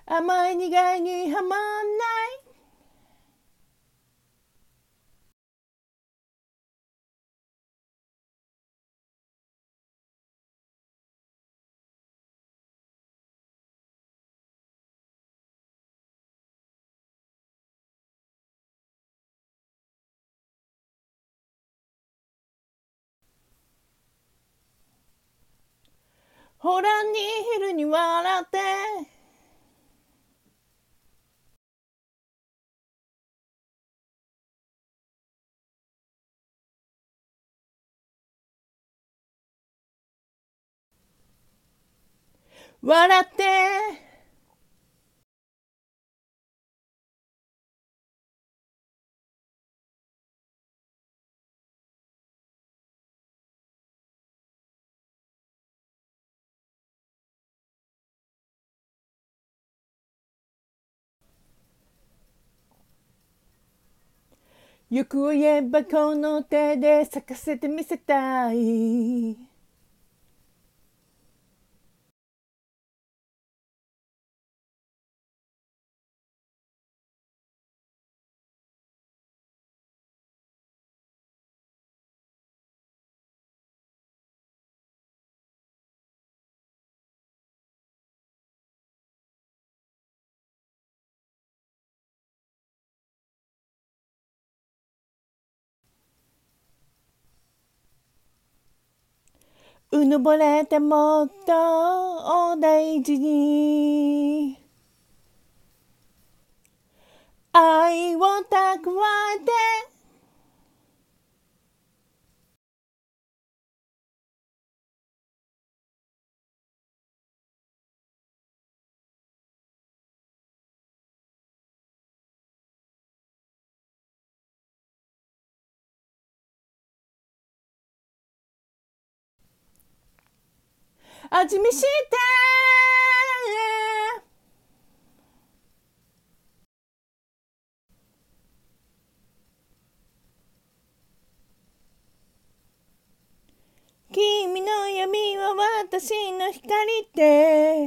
甘い苦いにはまんない。ほらに昼に笑って笑って欲を言えばこの手で咲かせてみせたい。うぬぼれてもっとお大事に愛を蓄えて味見して君の闇は私の光って